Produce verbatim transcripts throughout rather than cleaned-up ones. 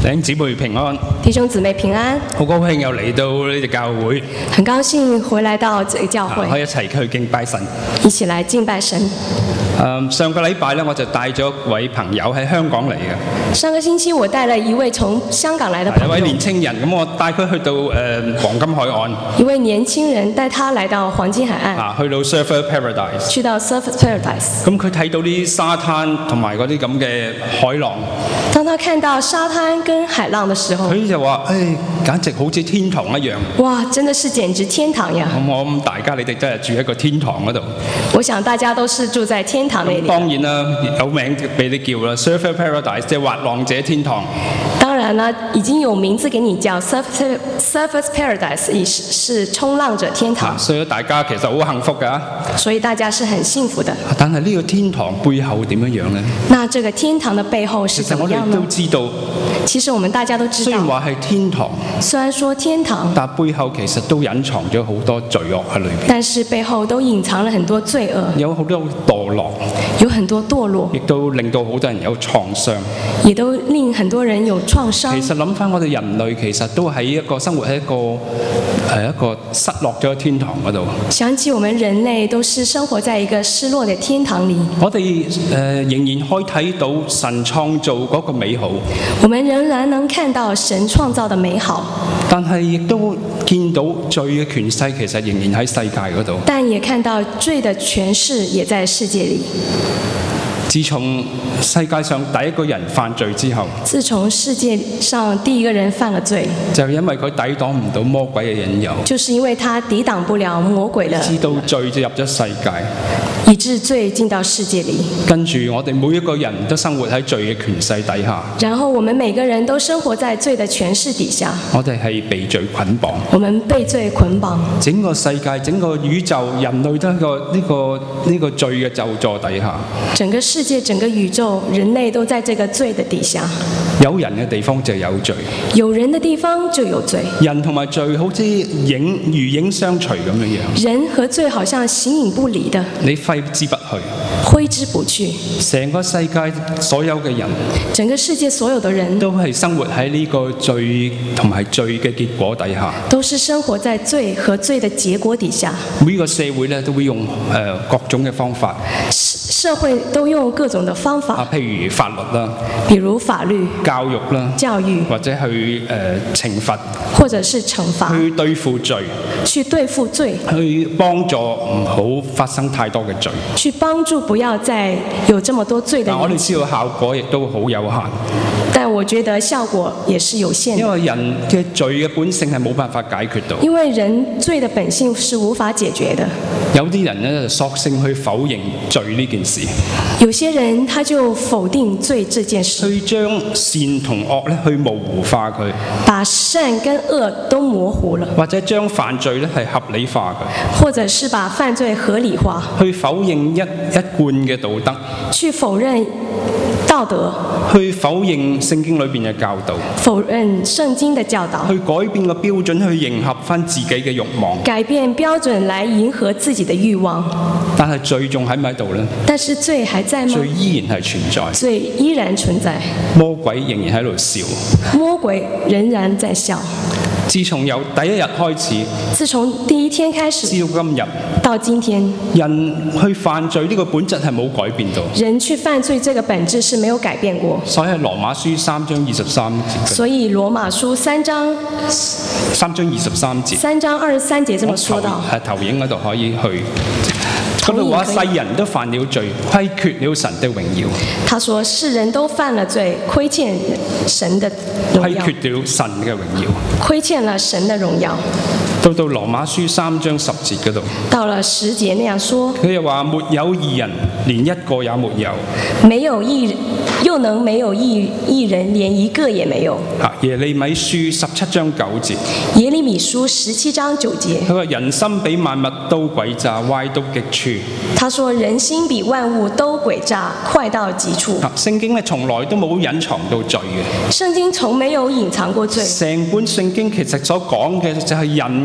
兄姊妹平安， 弟兄姊妹平安， 好高興又嚟到呢隻教會， 很高興回來到這個教會， 可以一齊去敬拜神， 一起來敬拜神。 誒上個禮拜咧，我就帶咗一位朋友喺香港嚟嘅。 上個星期我帶了一位從香港來的朋友， 一位年青人，咁我帶佢去到誒黃金海岸。 一位年輕人帶他來到黃金海岸， 啊，去到 Surfer Paradise。 去到 Surfer Paradise。 咁佢睇到啲沙灘同埋嗰啲咁嘅海浪。 當他看到沙灘跟海浪的時候， 佢就話：誒，簡直好似天堂一樣。 哇，真的是簡直天堂呀！ 咁我諗大家你哋真係住喺個天堂嗰度。 我想大家都是住在天堂那裡。 當然啦，有名俾你叫啦 ，Surfer Paradise 即係滑浪者天堂。 當然啦，已經有名字給你叫 Surfer Surfer Paradise， 也是是衝浪者天堂。 所以大家其實好幸福㗎。 所以大家是很幸福的。 但係呢個天堂背後點樣樣呢？ 那這個天堂的背後是怎麼樣呢？ 其實我哋都知道。 其實我們大家都知道。 雖然話係天堂， 雖然說天堂， 但背後其實都隱藏咗好多罪惡喺裏邊。 但是背後都隱藏了很多罪惡。 有好多墮落。 有很多墮落。 亦都令到好多人有創傷。 也都令很多人有創傷。 其實諗翻我哋人類，其實都喺一個生活喺一個係一個失落咗嘅天堂嗰度。 想起我們人類都是生活在一個失落的天堂裡。 我哋誒、呃、仍然可以睇到神創造嗰個美好。 我們仍然能看到神創造的美好。 但係亦都見到罪嘅權勢其實仍然喺世界嗰度。 但也看到罪的權勢也在世界裡。 自從世界上第一個人犯罪之後， 自從世界上第一個人犯了罪， 就因為佢抵擋唔到魔鬼嘅引誘， 就是因為他抵擋不了魔鬼的， 知道罪就入咗世界， 以致罪進到世界裡。 跟住我哋每一個人都生活喺罪嘅權勢底下。 然後我們每個人都生活在罪的權勢底下。 我哋係被罪捆綁。 我們被罪捆綁。整個世界、整個宇宙、人類都喺個呢個呢個罪嘅咒詛底下。 整個世界、整個宇宙、人類都在這個罪的底下。 有人嘅地方就有罪， 有人的地方就有罪。 人同埋罪好似影如影相隨咁樣樣。 人和罪好像形影不離的， 你揮之不去， 揮之不去。 成個世界所有嘅人， 整個世界所有的人都係生活喺呢個罪同埋罪嘅結果底下， 都是生活在罪和罪的結果底下。 每個社會咧都會用誒、呃、各種嘅方法， 社會都用各種的方法， 啊，譬如法律啦， 比如法律、 教育啦、 教育， 或者去誒、呃、懲罰， 或者是懲罰， 去對付罪， 去對付罪， 去幫助唔好發生太多嘅罪， 去幫助不要再有這麼多罪的。 但我哋知道效果亦都好有限。 但我覺得效果也是有限的， 因為人嘅罪嘅本性係冇辦法解決到。 因為人罪的本性是無法解決的。 有啲人咧索性去否認罪呢件事。 有些人他就否定罪這件事， 去將善同惡咧去模糊化佢， 把善跟惡都模糊了， 或者將犯罪咧係合理化佢， 或者是把犯罪合理化， 去否認一一貫嘅道德， 去否認道德， 去否認聖經裏邊嘅教導， 否認聖經的教導， 去改變個標準去迎合翻自己嘅慾望， 改變標準來迎合自己的慾望。 但係罪仲喺唔喺度呢？ 但是罪還在嗎？ 罪依然係存在， 罪依然存在， 魔鬼仍然喺度笑， 魔鬼仍然在笑。 自從由第一日開始， 自從第一天開始， 至到今日， 到今天， 人去犯罪呢個本質係冇改變到。 人去犯罪這個本質是沒有改變過。 所以羅馬書三章二十三節。 所以羅馬書三章三章二十三節。 三章二十三節這麼說到。 係投影嗰度可以去。嗰度話世人都犯了罪，虧缺了神的榮耀。 他說世人都犯了罪，虧欠神的榮耀。 虧缺了神嘅榮耀。 虧欠了神的榮耀。 到到羅馬書三章十節嗰度。到了十節那樣說。 佢又話沒有義人，連一個也沒有。 沒有義，又能沒有義義人，連一個也沒有。 耶利米書十七章九節。 耶利米書十七章九節。 佢話人心比萬物都詭詐，歪到極處。 他說人心比萬物都詭詐，壞到極處。 聖經咧從來都冇隱藏到罪嘅。 聖經從沒有隱藏過罪。 成本聖經其實所講嘅就係人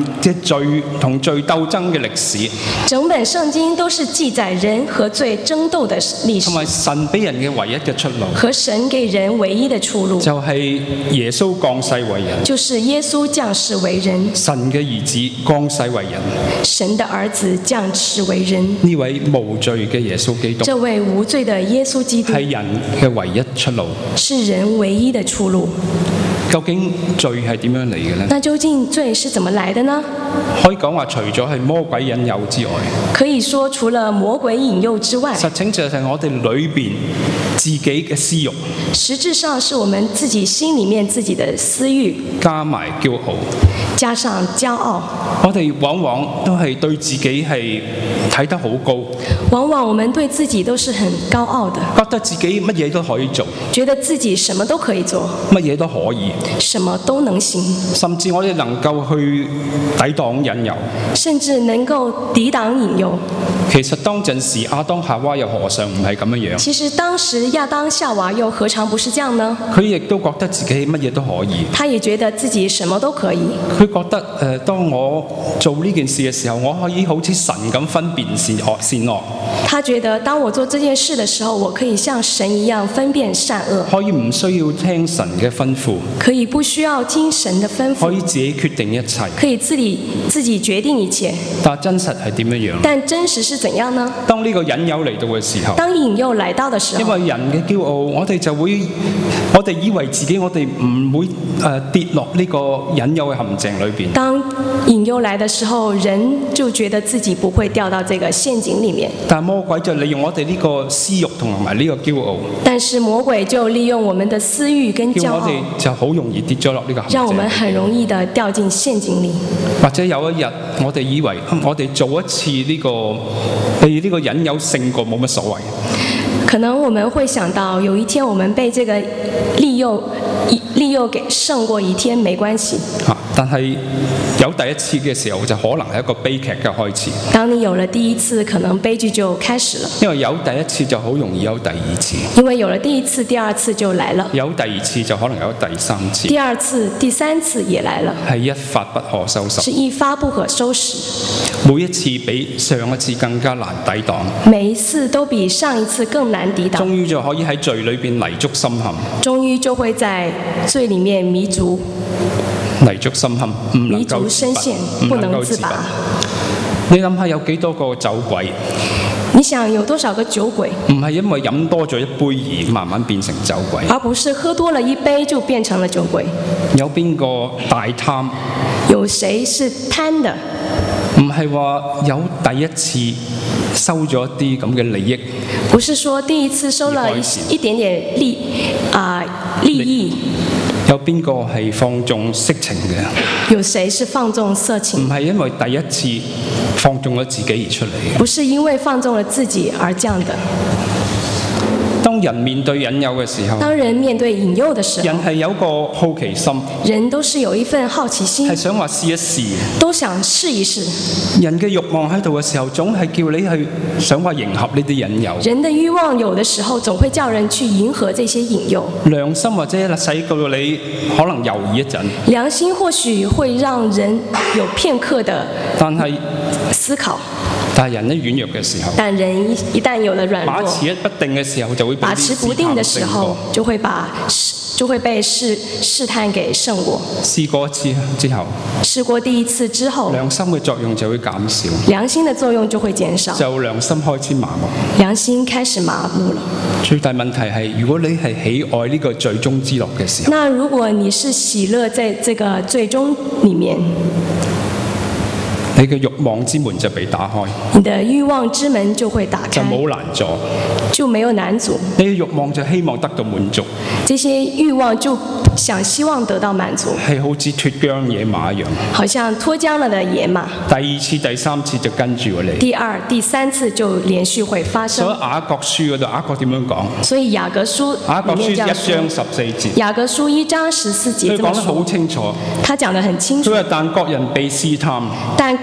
嘅罪同罪鬥爭嘅歷史， 整本聖經都是記載人和罪爭鬥的歷史同，埋神俾人嘅唯一嘅出路， 和神給人唯一的出路， 就係耶穌降世為人， 就是耶穌降世為人， 神嘅兒子降世為人， 神的兒子降世為人。 呢位無罪嘅耶穌基督這位無罪的耶穌基督係人嘅唯一出路。 是人唯一的出路。 究竟罪係點樣嚟嘅呢？ 那究竟罪是怎麼來的呢？ 可以講話，除咗係魔鬼引誘之外， 可以說除了魔鬼引誘之外， 實情就係我哋裏邊自己嘅私慾， 實質上是我們自己心裡面自己的私慾， 加埋驕傲， 加上驕傲。 我哋往往都係對自己係睇得好高， 往往我們對自己都是很高傲的， 覺得自己乜嘢都可以做， 覺得自己什麼都可以做， 乜嘢都可以， 什麼都能行， 甚至我哋能夠去抵擋引誘。 甚至能夠抵擋引誘。 其實當陣時亞當夏娃又何嘗唔係咁樣樣？ 其實當時亞當夏娃又何嘗不是這樣呢？ 佢亦都覺得自己乜嘢都可以。 他也覺得自己什麼都可以。 佢覺得誒、呃，當我做呢件事嘅時候，我可以好似神咁分辨善惡善惡。 他覺得當我做這件事的時候，我可以像神一樣分辨善惡， 可以唔需要聽神嘅吩咐， 可以不需要聽神的吩咐， 可以自己決定一切， 可以自己自己決定一切。 但真實係點樣樣？ 但真實是怎樣呢？ 當呢個引誘嚟到嘅時候， 當引誘來到的時候， 因為人嘅驕傲，我哋就會，我哋以為自己我哋唔會誒、呃、跌落呢個引誘嘅陷阱裏邊。 當引誘來的時候，人就覺得自己不會掉到這個陷阱裡面。 但魔鬼就利用我哋呢個私慾同埋呢個驕傲， 但是魔鬼就利用我們的私慾跟驕傲， 叫我哋就好容易跌咗落呢個陷阱。 讓我們很容易的掉進陷阱裡。 或者有一日，我哋以為我哋做一次呢、這個被呢個引誘勝過冇乜所謂。 可能我們會想到，有一天我們被這個利誘利誘給勝過一天沒關係。 啊！但係有第一次嘅時候，就可能係一個悲劇嘅開始。 當你有了第一次，可能悲劇就開始了。 因為有第一次就好容易有第二次。 因為有了第一次，第二次就來了。 有第二次就可能有第三次。 第二次、第三次也來了。 係一發不可收拾。 是一發不可收拾。 每一次比上一次更加難抵擋。 每一次都比上一次更難抵擋。 終於就可以喺罪裏邊泥足深陷。 終於就會在罪裡面迷足。 泥足深陷，唔能迷足深陷，不能自拔。 你諗下有幾多個酒鬼？ 你想有多少個酒鬼？ 唔係因為飲多咗一杯而慢慢變成酒鬼， 而不是喝多了一杯就變成了酒鬼。 有邊個大貪？ 有誰是貪的？ 唔係話有第一次收咗一啲咁嘅利益， 不是說第一次收了一點點利啊、呃、利益。 有邊個係放縱色情嘅？ 有誰是放縱色情？ 唔係因為第一次放縱咗自己而出嚟嘅。 不是因為放縱了自己而這樣的。 當人面對引誘嘅時候， 當人面對引誘的時候， 人係有個好奇心， 人都是有一份好奇心， 係想話試一試， 都想試一試。 人嘅慾望喺度嘅時候，總係叫你去想話迎合呢啲引誘。 人的慾望有的時候總會叫人去迎合這些引誘。 良心或者使到你可能猶豫一陣， 良心或許會讓人有片刻的但係思考。 但係人一軟弱嘅時候， 但人一旦有了軟弱， 把持不定嘅時候就會把持不定的時候就會把就會被試試探給勝過。 試過一次之後， 試過第一次之後， 良心嘅作用就會減少， 良心的作用就會減少， 就良心開始麻木， 良心開始麻木了。 最大問題係，如果你係喜愛呢個最終之樂嘅時候， 那如果你是喜樂在這個最終裡面， 你嘅慾望之門就被打開， 你的慾望之門就會打開， 就冇難阻， 就沒有難阻。 你嘅慾望就希望得到滿足， 這些慾望就想希望得到滿足， 係好似脫韁野馬一樣， 好像脫韁了的野馬。 第二次、第三次就跟住你， 第二、第三次就連續會發生。 所以雅各書嗰度，雅各點樣講？ 所以雅各書雅各書一章裡面這樣說， 十四節， 雅各書一章十四節佢講得這麼說， 好清楚。 他講得很清楚佢。話但各人被試探， 但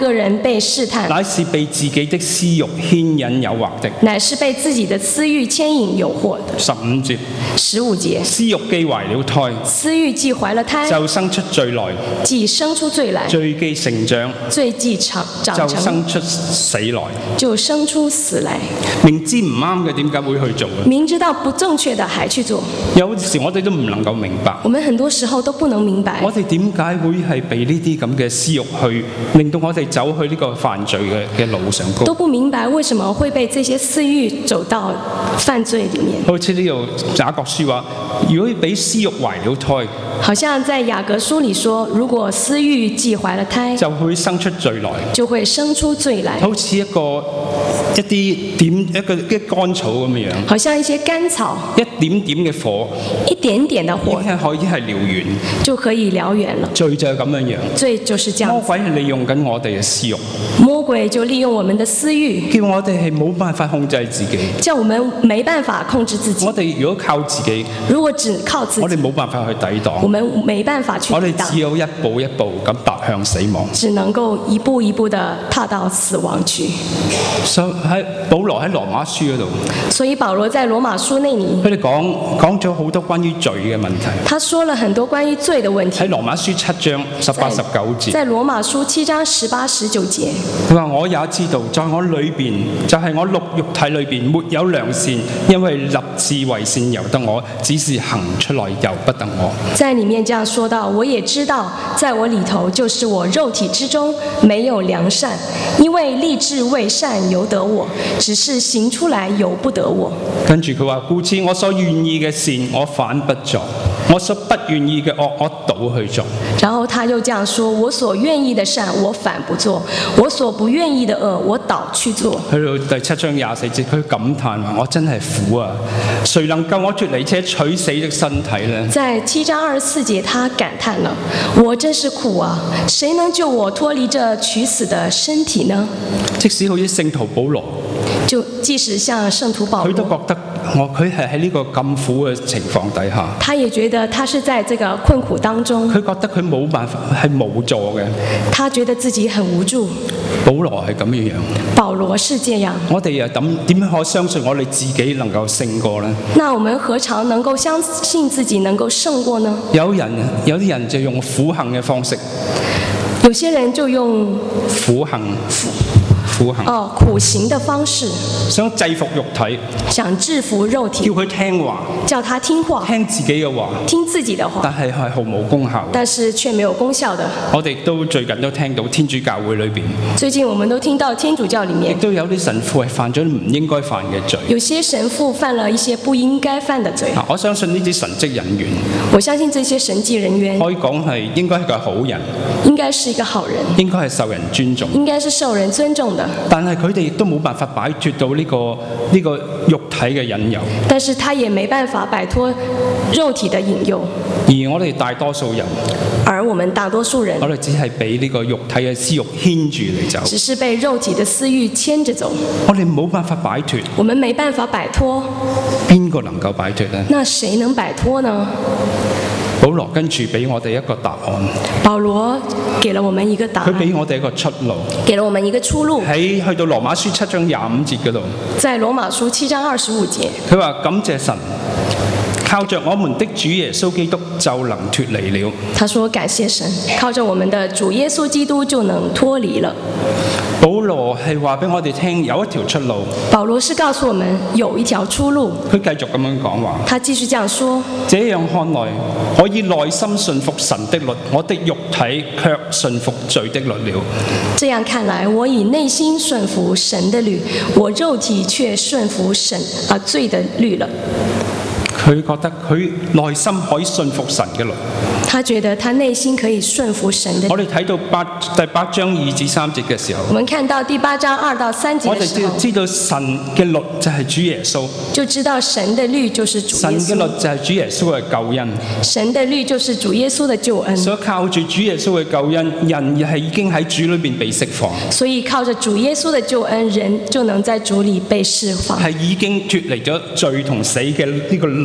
個人被試探， 乃是被自己的私慾牽引誘惑的。 乃是被自己的私慾牽引誘惑的。 十五節， 十五節， 私慾既懷了胎， 私慾既懷了胎， 就生出罪來， 既生出罪來， 罪既成長， 罪既長長就成， 生出死來。 就生出死來。 明知唔啱嘅，點解會去做嘅？ 明知道不正確的還去做， 有時我哋都唔能夠明白， 我們很多時候都不能明白， 我哋點解會係被呢啲咁嘅私慾去令到我哋走去呢個犯罪嘅嘅路上高？ 都不明白為什麼會被這些私慾走到犯罪裡面。 好似呢度雅各書話，如果俾私慾懷了胎， 好像在雅各書裡說，如果私慾既懷了胎， 就會生出罪來， 就會生出罪來， 好似一個一啲點一個一乾草咁樣， 好像一些乾草， 一點點嘅火， 一點點的火已經可以係燎原， 就可以燎原了。 罪就係咁樣樣。 罪就是這樣子， 魔鬼係利用緊我哋嘅私慾， 魔鬼就利用我們的私慾， 叫我哋係冇辦法控制自己。 叫我們沒辦法控制自己。 我哋如果靠自己， 如果只靠自己， 我哋冇辦法去抵擋， 我們沒辦法去抵我哋只擋， 有一步一步咁踏向死亡。 只能夠一步一步地踏到死亡去。 所以喺保羅喺羅馬書嗰度， 所以保羅在羅馬書那裡， 佢哋講講咗好多關於罪嘅問題。 他說了很多關於罪的問題。 喺羅馬書七章十八十九節， 在羅馬書七章十八十九節， 佢話我也知道，在我裏邊，就係、是、我肉肉體裏邊沒有良善，因為立志為善由得我，只是行出來由不得我。 在裡面這樣說到，我也知道，在我裡頭就是我肉體之中沒有良善，因為立志為善由得我，只是行出來由不得我。 跟住佢話，故此我所願意嘅善，我反不做；我所不願意嘅惡，我倒去做。 然後他又這樣說：我所願意的善，我反不做；我所不願意的惡，我倒去做。 去到第七章廿四節，佢感嘆話：我真係苦啊！誰能救我脫離這取死的身體呢？ 在七章二十四節，他感嘆了：我真是苦啊！誰能救我脫離這取死的身體呢？ 即使好似聖徒保羅， 就即使像聖徒保羅， 佢都覺得我佢係喺呢個咁苦嘅情況底下， 他也覺得他是在這個困苦當中， 佢覺得佢冇辦法係無助嘅。 他覺得自己很無助。 保羅係咁樣樣， 保羅是這樣。 我哋又點點樣可相信我哋自己能夠勝過呢？ 那我們何嘗能夠相信自己能夠勝過呢？ 有人有啲人就用苦行嘅方式， 有些人就用苦行苦行哦苦行的方式， 想制服肉體， 想制服肉體， 叫佢聽話， 叫他聽話， 聽自己嘅話， 聽自己的話， 但係係毫無功效。 但是卻沒有功效的。 我哋都最近都聽到天主教會裏邊， 最近我們都聽到天主教裡亦面都有啲神父係犯咗唔應該犯嘅罪。 有些神父犯了一些不應該犯的罪。 啊，我相信呢啲神職人員， 我相信這些神蹟人員可以講係應該係個好人， 應該是一個好人， 應該係受人尊重。 應該是受人尊重的。 但係佢哋亦都冇辦法擺脱到呢、這個呢、這個肉體嘅引誘。 但是他也沒辦法擺脫肉體的引誘。 而我哋大多數人， 而我們大多數人， 我哋只係俾呢個肉體嘅私慾牽住嚟走。 只是被肉體的私慾牽着走。 我哋冇辦法擺脱。 我們沒辦法擺脫。 邊個能夠擺脱呢？ 那誰能擺脫呢？ 保羅跟住俾我哋一個答案。 保羅給了我們一個答案。 佢俾我哋一個出路。 給了我們一個出路。 喺去到羅馬書七章廿五節嗰度。 在羅馬書七章二十五節。 佢話感謝神，靠着我們的主耶穌基督就能脱離了。 他說感謝神，靠着我們的主耶穌基督就能脱離了。 保羅係話俾我哋聽有一條出路。 保羅是告訴我們有一條出路。 佢繼續咁樣講話。 他繼續這樣說： 這樣看來，我以內心信服神的律，我的肉體卻信服罪的律了。 這樣看來，我以內心順服神的律，我肉體卻順服神啊罪的律了。 佢覺得佢內心可以信服神嘅律。 他覺得他內心可以順服神的律。 我哋睇到八第八章二至三節嘅時候， 我們看到第八章二到三節我哋嘅時候， 知道神嘅律就係主耶穌， 就知道神的律就是主耶穌。 神嘅律就係主耶穌嘅救恩。 神的律就是主耶穌的救恩。 所以靠住主耶穌嘅救恩，人係已經喺主裏邊被釋放。 所以靠着主耶穌的救恩，人就能在主裏被釋放。 係已經脫離咗罪同死嘅呢個律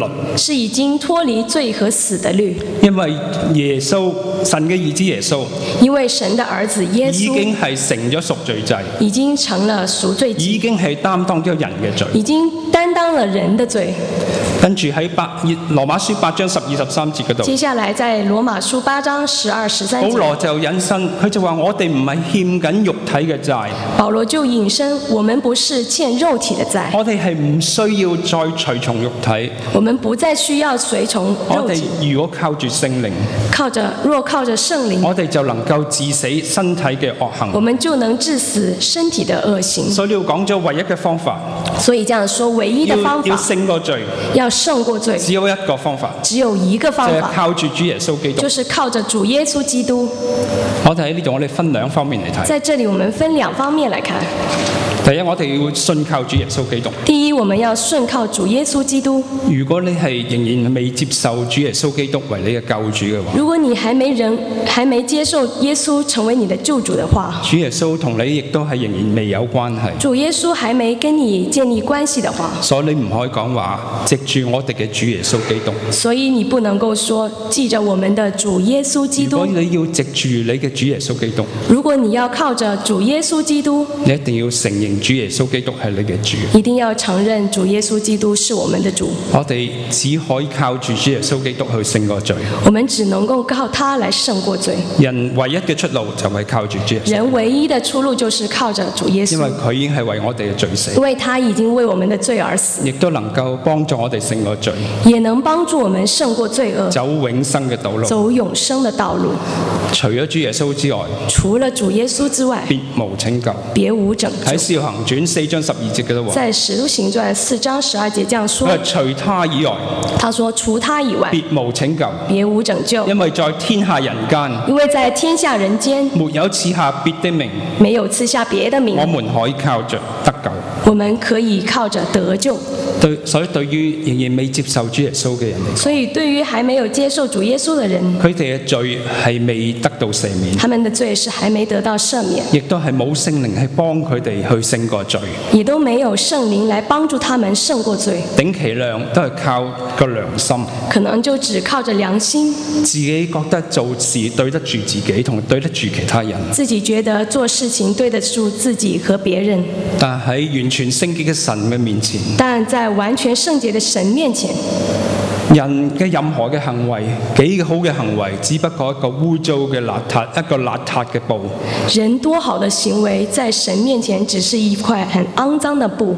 是已經脫離罪和死的律。 因為耶穌神嘅兒子耶穌因為神的兒子耶已穌經係成咗贖罪祭， 已經成了贖罪祭， 已經係擔當咗人嘅罪。 已經擔當了人的罪。 跟住喺八羅馬書八章十二十三節嗰度， 接下來在羅馬書八章十二十三節， 保羅就引申，佢就話我哋唔係欠緊肉體嘅債， 保羅就引申，我們不是欠肉體的債， 我哋係唔需要再隨從肉體， 我們不再需要隨從我哋肉體。 如果靠住聖靈， 靠着若靠着聖靈， 我哋就能夠治死身體嘅惡行。 我們就能治死身體的惡行。 所以要講咗唯一嘅方法， 所以這樣說，唯一的要要方法勝過罪， 要勝過罪， 只有一個方法， 只有一個就係方法， 靠住主耶穌基督。 就是靠着主耶穌基督。 我哋喺呢度，我哋分兩方面嚟睇。 在這裡，我們分兩方面來看。 第一，我哋要信靠主耶穌基督。 第一，我們要順靠主耶穌基督。 如果你係仍然未接受主耶穌基督為你嘅救主嘅話， 如果你還沒人還沒接受耶穌成為你的救主的話， 主耶穌同你亦都係仍然未有關係， 主耶穌還沒跟你建立關係的話， 所以你唔可以講話藉住我哋嘅主耶穌基督。 所以你不能夠說記着我們的主耶穌基督。 如果你要藉住你嘅主耶穌基督， 如果你要靠着主耶穌基督， 你一定要承認主耶穌基督係你嘅主。 一定要承認主耶穌基督是我們的主。 我哋只可以靠住主耶穌基督去勝過罪。 我們只能夠靠他來勝過罪。 人唯一嘅出路就係靠住主耶穌， 人唯一的出路就是靠着主耶因為穌， 佢已經係為我哋嘅罪死， 因為他已經為我們的罪而死， 亦都能夠幫助我哋勝過罪， 也能幫助我們勝過罪惡， 走永生嘅道路。 走永生的道路。 除咗主耶穌之外， 除了主耶穌之外， 別無拯救。 別無拯喺《 救。 使徒行傳》四章十二節嘅都話， 在《使徒行傳》四章十二節這樣佢說話，除他以外， 他說除他以外， 別無拯救， 別無拯救， 因為在天下人間因為在天下人間沒有賜下別的名， 沒有賜下別的名我，們可以靠着得救。 我們可以靠着得救。 對，所以對於仍然未接受主耶穌嘅人嚟講， 所以對於還沒有接受主耶穌的人， 佢哋嘅罪係未得到赦免， 他們的罪是還沒得到赦免， 亦都係冇聖靈係幫佢哋去勝過罪。 也都沒有聖靈來幫助他們勝過罪， 頂其量都係靠個良心， 可能就只靠着良心， 自己覺得做事對得住自己同對得住其他人， 自己覺得做事情對得住自己和別人， 但喺完全聖潔嘅神嘅面前， 但在完全聖潔的神面前， 人嘅任何嘅行為，幾好嘅行為，只不過一個污糟嘅邋遢，一個邋遢嘅布。 人多好的行為在神面前只是一塊很骯髒的布。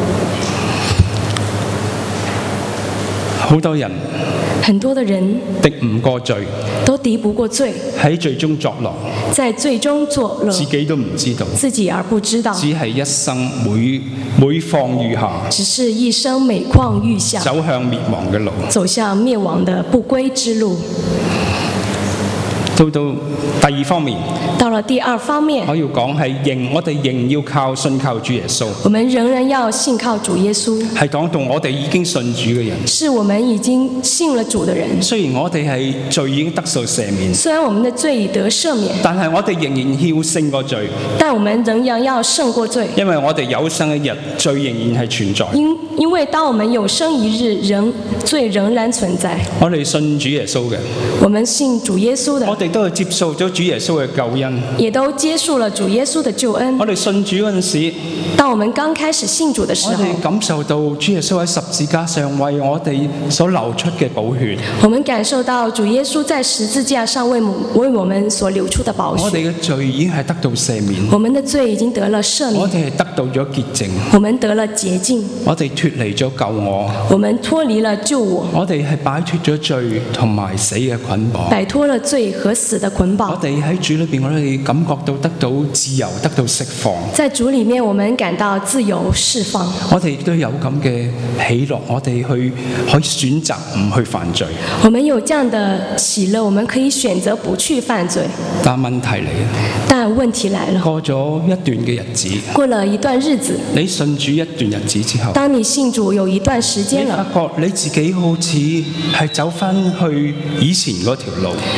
好多人很多的人敵唔過罪， 都敵不過罪， 喺罪中作樂， 在罪中作樂， 自己都唔知道， 自己而不知道， 只係一生每每況愈下， 只是一生每況愈下， 走向滅亡嘅路。 走向滅亡的不歸之路。 到到第二方面， 到了第二方面， 我要講係仍我哋仍要靠信靠主耶穌， 我們仍然要信靠主耶穌， 係講到我哋已經信主嘅人。 是我們已經信了主的人。 雖然我哋係罪已經得受赦免， 雖然我們的罪已得赦免， 但係我哋仍然要勝過罪， 但我們仍然要勝過罪， 因為我哋有生一日，罪仍然係存在。 因因為當我們有生一日，仍罪仍然存在。 我哋信主耶穌嘅， 我們信主耶穌的， 我哋都係接受咗主耶穌嘅救恩。 也都接受了主耶穌的救恩我。哋信主嗰陣時， 當我們剛開始信主的時候， 我哋感受到主耶穌喺十字架上為我哋所流出嘅寶血， 我們感受到主耶穌在十字架上為為我們所流出的寶血， 我哋嘅罪已經係得到赦免， 我們的罪已經得了赦我免， 哋係得到咗潔淨， 我們得了潔淨， 我哋脫離咗救我， 我們脫離了救我， 我哋係擺脫咗罪同埋死嘅捆綁。 擺脫了罪和死的捆綁。 我哋喺主裏邊，我哋感覺到得到自由，得到釋放。 在主裡面，我們感到自由釋放。 我哋都有咁嘅喜樂，我哋去可以選擇唔去犯罪。 我們有這樣的喜樂，我們可以選擇不去犯罪。 但問題嚟啦， 但問題來了， 過咗一段嘅日子， 過了一段日子， 你信主一段日子之後， 當你信主有一段時間你發了， 覺你自己好似係走翻去以前嗰條路。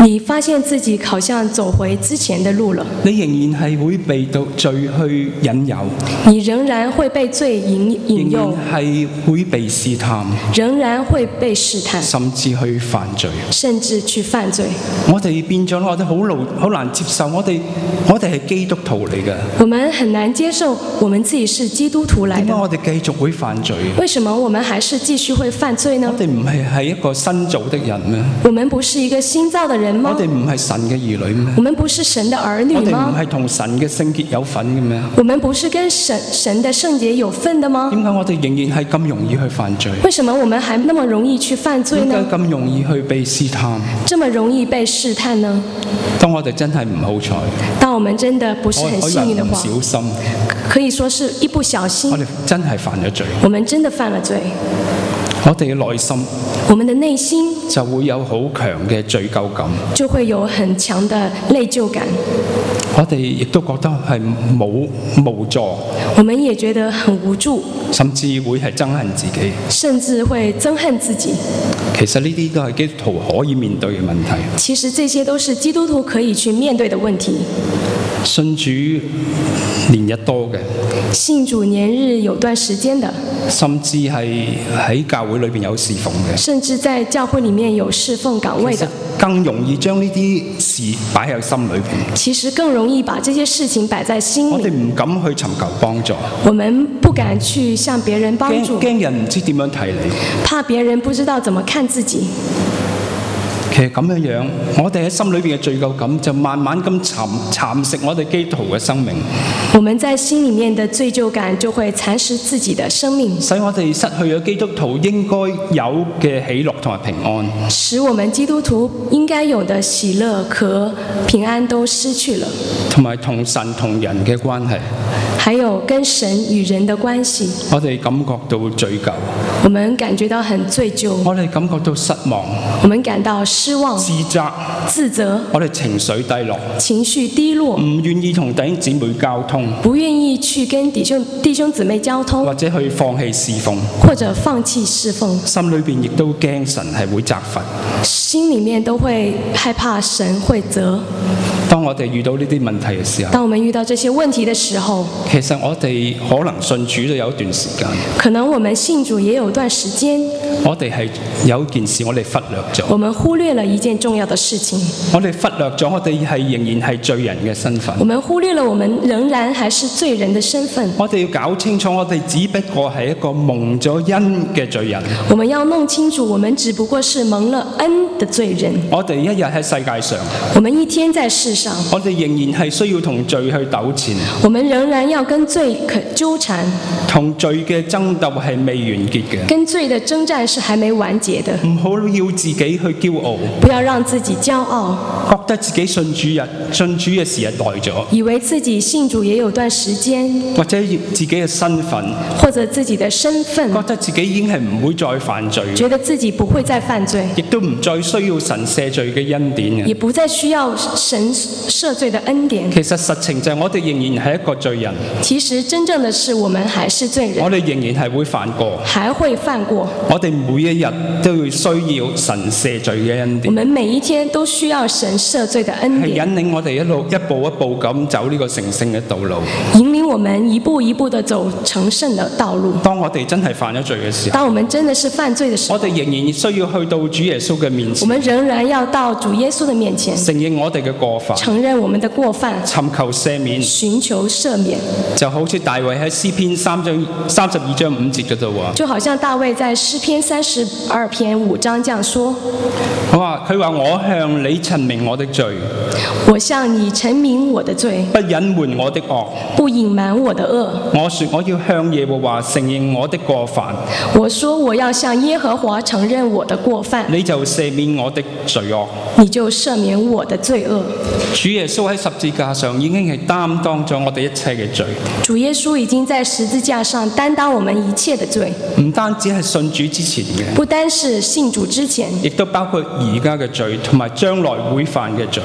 你發現自己好像走回之前的路了， 你仍然係會被到罪去引誘， 你仍然會被罪引引誘， 仍然係會被試探， 仍然會被試探， 甚至去犯罪。 甚至去犯罪。 我哋變咗，我哋好難好難接受，我哋我哋係基督徒嚟嘅， 我們很難接受我們自己是基督徒來的， 點解我哋繼續會犯罪？ 為什麼我們還是繼續會犯罪呢我？哋唔係係一個新造的人咩？ 我們不是一個新造的人嗎？ 我哋唔係神嘅兒女咩？ 我們不是神的兒女我哋唔嗎？ 係同神嘅聖潔有份嘅咩？ 我們不是跟神神的聖潔有份的嗎？ 點解我哋仍然係咁容易去犯罪？ 為什麼我們還那麼容易去犯罪點解呢？ 咁容易去被試探？ 這麼容易被試探呢？ 當我哋真係唔好彩， 當我們真的不是很我可以話唔幸運的話， 小心， 可以說是一不小心我，哋真係犯咗罪， 我們真的犯了罪， 我哋嘅內心我們的內心就會有好強嘅罪疚感， 就會有很強的內疚感， 我哋亦都覺得係冇無助， 我們也覺得很無助， 甚至會係憎恨自己。 甚至會憎恨自己。 其實呢啲都係基督徒可以面對嘅問題。 其實這些都是基督徒可以去面對的問題。 信主年日多嘅， 信主年日有段時間的， 甚至係喺教會裏邊有侍奉嘅， 甚至在教會裡面有侍奉崗位其實的， 更容易將呢啲事擺喺心裏邊。 其實更容易把這些事情擺在心我哋裡。 唔敢去尋求幫助， 我們不敢去向別人幫驚助， 驚人唔知點樣睇你。 怕別人不知道怎麼看自己。 其實咁樣樣，我哋喺心裏邊嘅罪疚感就慢慢咁蠶蠶食我哋基督徒嘅生命， 我們在心裡面的罪疚感就會蠶食自己的生命， 使我哋失去咗基督徒應該有嘅喜樂同埋平安。 使我們基督徒應該有的喜樂和平安都失去了， 同埋同神同人嘅關係， 還有跟神與人的關係， 我哋感覺到罪疚， 我們感覺到很罪疚， 我哋感覺到失望、 我們感到失望、 自責， 自責， 我哋情緒低落， 情緒低落， 唔願意同弟兄姊妹交通， 不願意去跟弟兄弟兄姊妹交通， 或者去放棄侍奉， 或者放棄侍奉， 心裏邊亦都驚神係會責罰。 心裡面都會害怕神會責。 當我哋遇到呢啲問題嘅時候， 當我們遇到這些問題的時候， 其實我哋可能信主都有一段時間， 可能我們信主也有段時間， 我哋係有件事我哋忽略咗， 我們忽略了一件重要的事情， 我哋忽略咗我哋係仍然係罪人嘅身份我。們忽略了我們仍然還是罪人的身份。 我哋要搞清楚，我哋只不過係一個蒙咗恩嘅罪人。 我們要弄清楚，我們只不過是蒙了恩的罪人。 我哋一日喺世界上， 我們一天在世上， 我哋仍然係需要同罪去糾纏， 我們仍然要跟罪可糾纏， 同罪嘅爭鬥係未完結嘅。 跟罪的征戰是還沒完結的。 唔好要自己去驕傲， 不要讓自己驕傲， 覺得自己信主日信主嘅時日耐咗， 以為自己信主也有段時間， 或者自己嘅身份， 或者自己的身份， 覺得自己已經係唔會再犯罪， 覺得自己不會再犯罪， 亦都唔再需要神赦罪嘅恩典嘅。 也不再需要神赦罪的恩典。 其實實情就係我哋仍然係一個罪人， 其實真正的是我們還是罪人， 我哋仍然係會犯過， 還會犯過。 我哋每一日都要需要神赦罪嘅恩我典， 們每一天都需要神赦罪的恩係引典， 領我哋一路一步一步咁走呢個成聖嘅道路。 引領我們一步一步地走成聖的道路。 當我哋真係犯咗罪嘅時候， 當我們真的是犯罪的時候， 我哋仍然需要去到主耶穌嘅面前， 我們仍然要到主耶穌的面前， 承認我哋嘅過犯， 承認我們的過犯， 尋求赦免， 尋求赦免。 就好似大衛喺詩篇三章三十二章五節嗰度話， 就好像大衛在詩篇三十二篇五章這樣說： 佢話佢話我向你陳明我的罪， 我向你陳明我的罪， 不隱瞞我的惡。 不隱瞞我的惡。 我說我要向耶和華承認我的過犯， 我說我要向耶和華承認我的過犯， 你就赦免我的罪惡。 你就赦免我的罪惡。 主耶穌喺十字架上已經係擔當咗我哋一切嘅罪， 主耶穌已經在十字架上擔當我們一切的罪， 唔單止係信主之前嘅， 不單是信主之前， 亦都包括而家嘅罪同埋將來會犯嘅罪。 也包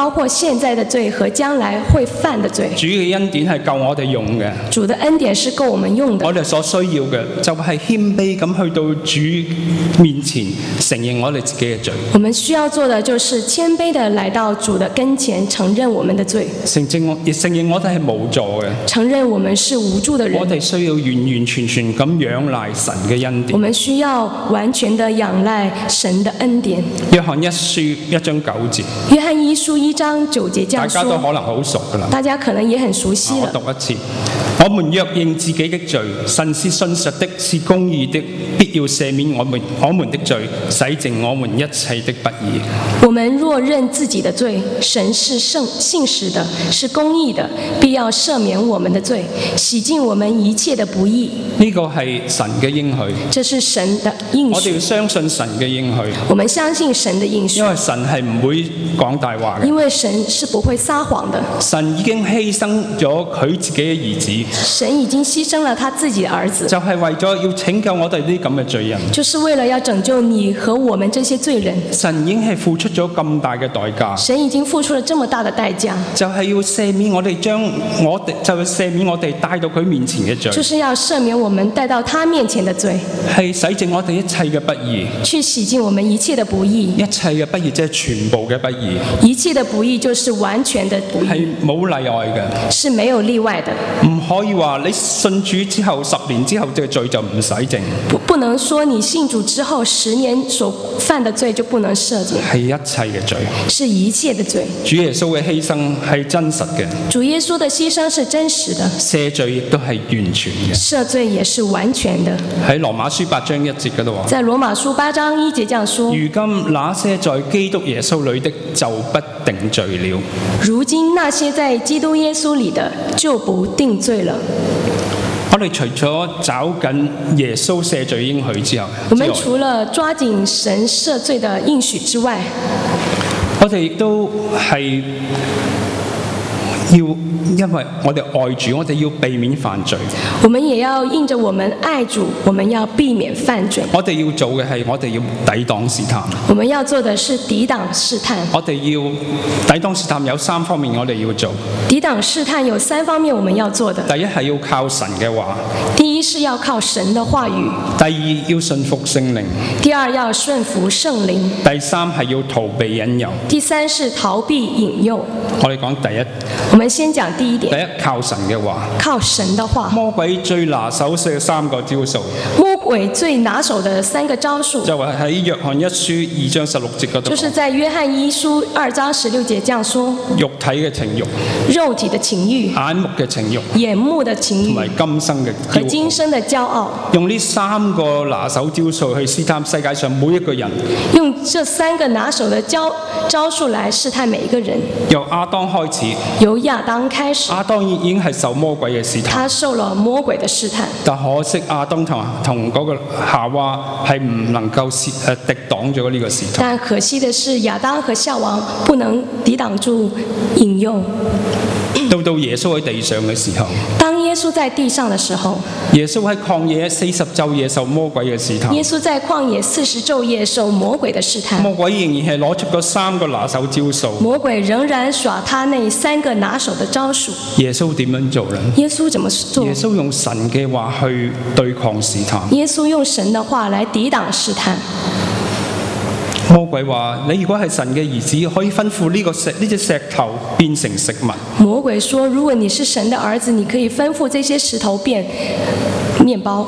包括現在的罪和將來會犯的罪。 主嘅恩典係夠我哋用嘅。 主的恩典是夠我們用的。 我哋所需要嘅就係謙卑咁去到主面前承認我哋自己嘅罪。 我們需要做的就是謙卑的來到主的跟前，承認我們的罪， 承認亦承認我哋係無助嘅， 承認我們是無助的人。 我哋需要完完全全咁仰賴神嘅恩典。 我們需要完全的仰賴神的恩典。 約翰一書一章九節， 約翰一書一章九節這樣說， 大家都可能好熟㗎啦。 大家可能也很熟悉了。 我讀一次：我們若認自己的罪，神是信實的，是公義的，必要赦免我們我們的罪，洗淨我們一切的不義。 我們若認自己的罪，神是聖信實的，是公義的，必要赦免我們的罪，洗淨我們一切的不義。 呢個係神嘅應許， 這是神的應許。 我哋要相信神嘅應許。 我們相信神的應許， 因為神係唔會講大話嘅。 因為神是不會撒謊的。 神已經犧牲咗佢自己嘅兒子。 神已經犧牲了他自己的兒子， 就係為咗要拯救我哋呢啲咁嘅罪人。 就是為了要拯救你和我們這些罪人。 神已經係付出咗咁大嘅代價。 神已經付出了這麼大的代價， 就係要赦免我哋將我哋就係赦免我哋帶到佢面前嘅罪。 就是要赦免我們帶到他面前的罪， 係洗淨我哋一切嘅不義， 去洗淨我們一切的不義。 一切嘅不義即係全部嘅不義。 一切的不義就是完全的不義， 係冇例外嘅， 是沒有例外的。 唔可以話你信主之後十年之後嘅罪就唔洗淨。 不不能說你信主之後十年所犯的罪就不能赦淨， 係一切嘅罪， 是一切的罪。 主耶穌嘅犧牲係真實嘅， 主耶穌的犧牲是真實的， 赦罪亦都係完全嘅， 赦罪也是完全的。 喺羅馬書八章一節嗰度話， 在羅馬書八章一節這樣說： 如今那些在基督耶穌裏的就不定罪了。 如今那些在基督耶穌裏的就不定罪了。 我哋除咗找緊耶穌赦罪應許之後， 我們除了抓緊神赦罪的應許之外， 我哋亦都係要，因為我哋愛主，我哋要避免犯罪。 我們也要應着我們愛主，我們要避免犯罪。 我哋要做嘅係，我哋要抵擋試探。 我們要做的是抵擋試探。 我哋要抵擋試探有三方面，我哋要做。 抵擋試探有三方面我們要做的。 第一係要靠神嘅話。 第一是要靠神的話語。 第二要順服聖靈。 第二要順服聖靈。 第三係要逃避引誘。 第三是逃避引誘。 我哋講第一。 我們先講第一點。 第一靠神嘅話。 靠神的話。 魔鬼最拿手嘅三個招數。 魔鬼最拿手的三個招數。 就係喺約翰一書二章十六節嗰度。 就是在約翰一書二章十六節這樣說。 肉體嘅情慾。 肉體的情慾。 眼目嘅情慾。 眼目的情慾。 同埋今生嘅和今生的驕傲。 用呢三個拿手招數去試探世界上每一個人。 用這三個拿手的招招數來試探每一個人。 由亞當開始。 由亞當開始。 亞當已經係受魔鬼嘅試探。 他受了魔鬼的試探。 但可惜亞當同同嗰個夏娃係唔能夠誒抵擋咗呢個試探。 但可惜的是亞當和夏娃不能抵擋住引誘。 到到耶穌喺地上嘅時候， 當耶穌在地上的時候， 耶穌喺曠野四十晝夜受魔鬼嘅試探。 耶穌在曠野四十晝夜受魔鬼的試探。 魔鬼仍然係攞出嗰三個拿手招數。 魔鬼仍然耍他那三個拿手的招數。 耶穌點樣做呢？ 耶穌怎麼做？ 耶穌用神嘅話去對抗試探。 耶穌用神的話來抵擋試探。 魔鬼話：你如果係神嘅兒子，可以吩咐呢個石呢隻石頭變成食物。 魔鬼說：如果你是神的兒子，你可以吩咐這些石頭變麵包。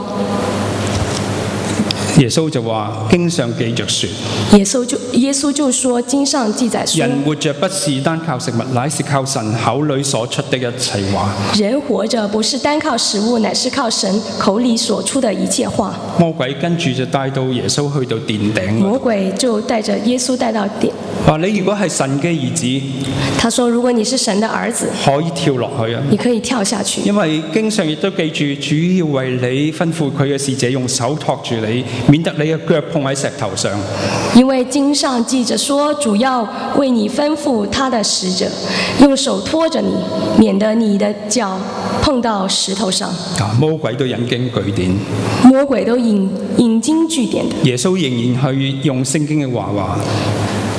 耶穌就話：經上記着說。 耶穌就耶穌就說：經上記載說。 人活着不是單靠食物，乃是靠神口裏所出的一切話。 人活着不是單靠食物，乃是靠神口裏所出的一切話。 魔鬼跟住就帶到耶穌去到殿頂。 魔鬼就帶着耶穌帶到殿。 話你如果係神嘅兒子， 他說：如果你是神的兒子， 可以跳落去啊！ 你可以跳下去。 因為經上亦都記住，主要為你吩咐佢嘅使者用手托住你，免得你嘅腳碰喺石頭上。 因為經上記着說，主要為你吩咐他的使者用手托着你，免得你的腳碰到石頭上。 啊！魔鬼都引經據典， 魔鬼都引引經據典的。 耶穌仍然去用聖經嘅話話。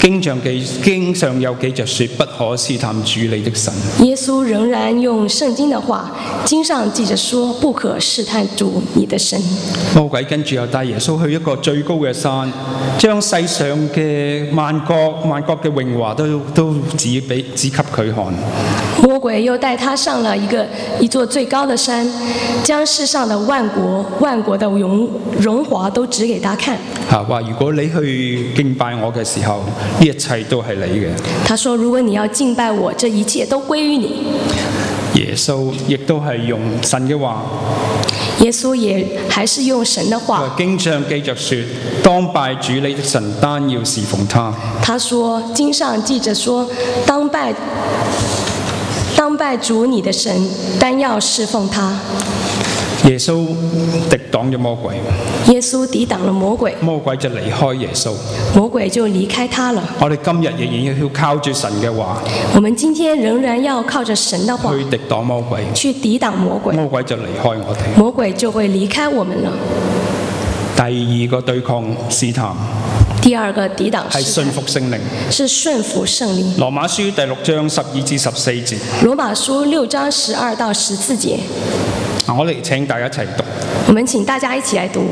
經上記經上有記着說，不可試探主你的神。 耶穌仍然用聖經的話，經上記着說，不可試探主你的神。 魔鬼跟住又帶耶穌去一個最高嘅山，將世上嘅萬國萬國嘅榮華都都指俾指給佢看。 魔鬼又帶他上了一個一座最高的山，將世上的萬國萬國的榮榮華都指給他看。 嚇話如果你去敬拜我嘅時候，呢一切都係你嘅。 他說：如果你要敬拜我，這一切都歸於你。 耶穌亦都係用神嘅話。 耶穌也還是用神的話。 經上記着說，當拜主你的神，單要侍奉他。 他說：經上記着說，當拜當拜主你的神，單要侍奉他。 耶穌抵擋咗魔鬼。 耶穌抵擋了魔鬼， 魔鬼就離開耶穌。 魔鬼就離開他了。 我哋今日仍然要靠住神嘅話。 我們今天仍然要靠着神的話去抵擋魔鬼， 去抵擋魔鬼。 魔鬼就離開我哋。 魔鬼就會離開我們了。 第二個對抗試探。 第二個抵擋係順服聖靈， 是順服聖靈。 羅馬書第六章十二至十四節。 羅馬書六章十二到十四節。 我哋請大家一齊讀。 我們請大家一起來讀。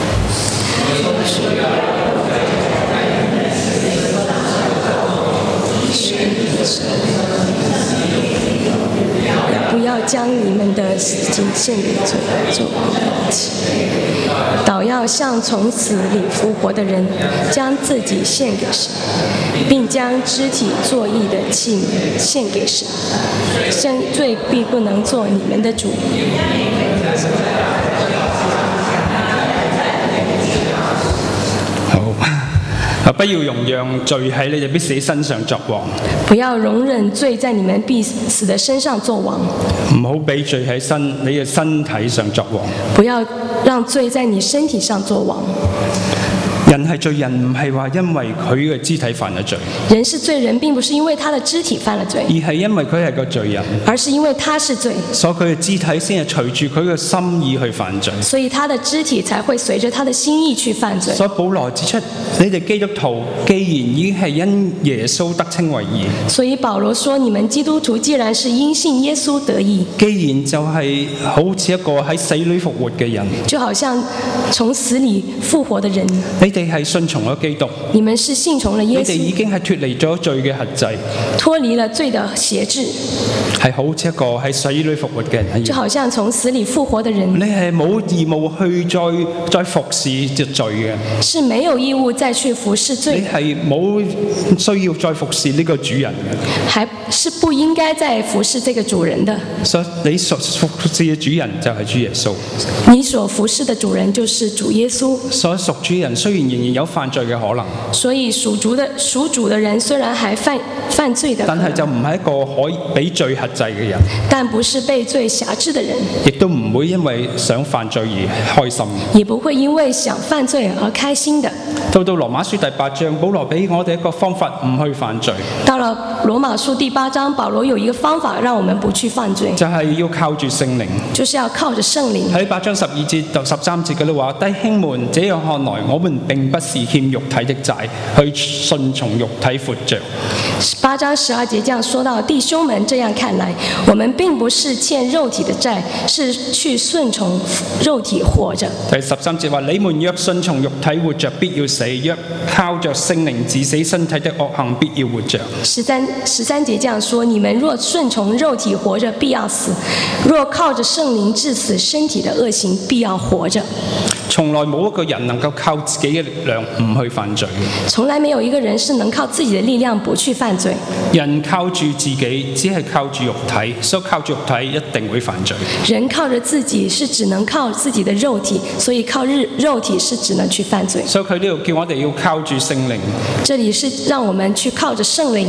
不要將你們的死經獻給罪做樂器，倒要像從死裡復活的人，將自己獻給神，並將肢體作義的器皿獻給神。罪必不能做你們的主。 好，不要容讓罪喺你哋必死身上作王。 不要容忍罪在你們必死的身上作王。 唔好俾罪喺身你嘅身體上作王。 不要讓罪在你身體上作王。 人係罪人，唔係話因為佢嘅肢體犯咗罪。 人是罪人，並不是因為他的肢體犯了罪， 而係因為佢係個罪人， 而是因為他是罪， 所以佢嘅肢體先係隨住佢嘅心意去犯罪。 所以他的肢體才會隨着他的心意去犯罪。 所以保羅指出，你哋基督徒既然已經係因耶穌得稱為義， 所以保羅說：你們基督徒既然是因信耶穌得義， 既然就係好似一個喺死裏復活嘅人， 就好像從死裏復活的人， 你哋係信從咗基督， 你們是信從了耶穌， 你哋已經係脫離咗罪嘅轄制， 脫離了罪的轄制， 係好似一個喺死裏復活嘅人一樣， 就好像從死裏復活的人， 你係冇義務去再再服侍隻罪嘅， 是沒有義務再去服侍罪， 你係冇需要再服侍呢個主人嘅， 還是不應該再服侍這個主人的。 所以你所服侍嘅主人就係主耶穌， 你所服侍的主人就是主耶穌。 所以屬主人雖然仍然有犯罪嘅可能， 所以屬主的屬主的人雖然還犯犯罪的， 但係就唔係一個可以俾罪轄制嘅人， 但不是被罪轄制的人， 亦都唔會因為想犯罪而開心， 也不會因為想犯罪而開心的。 到到羅馬書第八章，保羅俾我哋一個方法唔去犯罪。 到了羅馬書第八章，保羅有一個方法讓我們不去犯罪， 就係、是、要靠住聖靈， 就是要靠着聖靈。 喺八章十二節到十三節嗰度話：弟兄們，這樣看來，我們並不是欠肉體的債，去順從肉體活着。 八章十二節這樣說到：弟兄們，這樣看來，我們並不是欠肉體的債，是去順從肉體活着。 第十三節話：你們若順從肉體活着，必要死；若靠着聖靈治死身體的惡行，必要活着。 十三十三節這樣說：你們若順從肉體活着，必要死；若靠着聖靈治死身體的惡行，必要活着。 從來冇一個人能夠靠自己嘅力量唔去犯罪。 從來沒有一個人是能靠自己的力量不去犯罪。 人靠住自己，只係靠住肉體，所以靠住肉體一定會犯罪。 人靠着自己是只能靠自己的肉體，所以靠日肉體是只能去犯罪。 所以佢呢度叫我哋要靠住聖靈。 這裡是讓我們去靠着聖靈， 就係靠